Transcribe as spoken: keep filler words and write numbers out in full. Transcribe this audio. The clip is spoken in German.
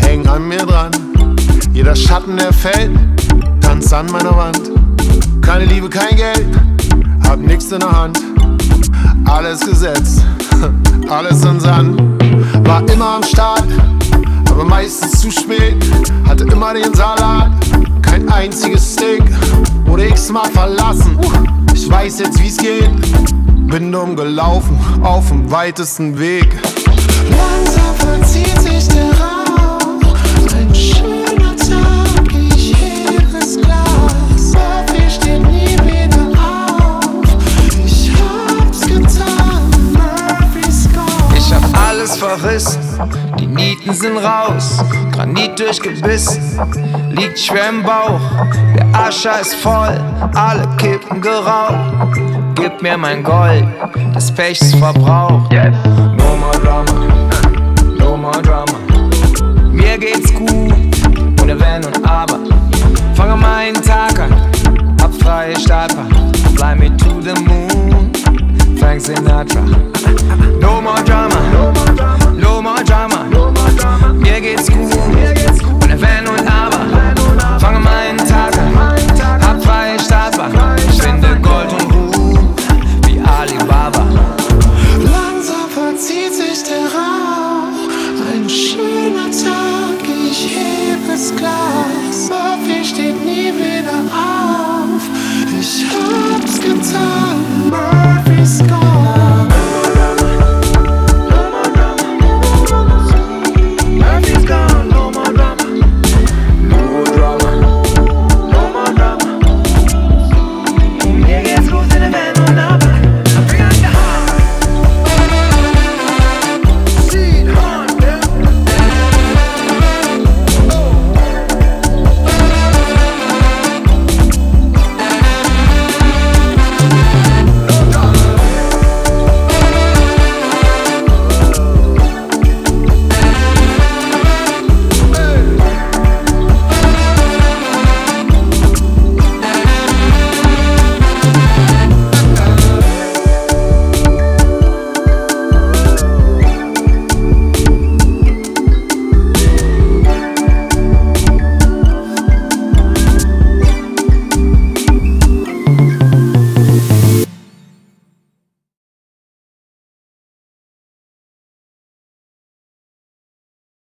hängen an mir dran. Jeder Schatten, der fällt, tanzt an meiner Wand. Keine Liebe, kein Geld, hab nix in der Hand. Alles gesetzt, alles in Sand. War immer am Start, aber meistens zu spät. Hatte immer den Salat, kein einziges Steak. Wurde x-mal verlassen, ich weiß jetzt wie's geht. Bin dumm gelaufen, auf dem weitesten Weg. Langsam verzieht sich der Rauch. Ein schöner Tag, ich heb das Glas. Murphy steht nie wieder auf. Ich hab's getan, Murphy's gone. Ich hab alles verrissen, die Nieten sind raus. Granit durchgebissen, liegt schwer im Bauch. Der Ascher ist voll, alle Kippen geraucht. Gib mir mein Gold, das Pech ist verbraucht. Yes. No more drama, no more drama. Mir geht's gut, ohne Wenn und Aber. Fange meinen Tag an, hab freie Startbahn. Fly me to the moon, Frank Sinatra. No more drama, no more drama. Mir geht's gut,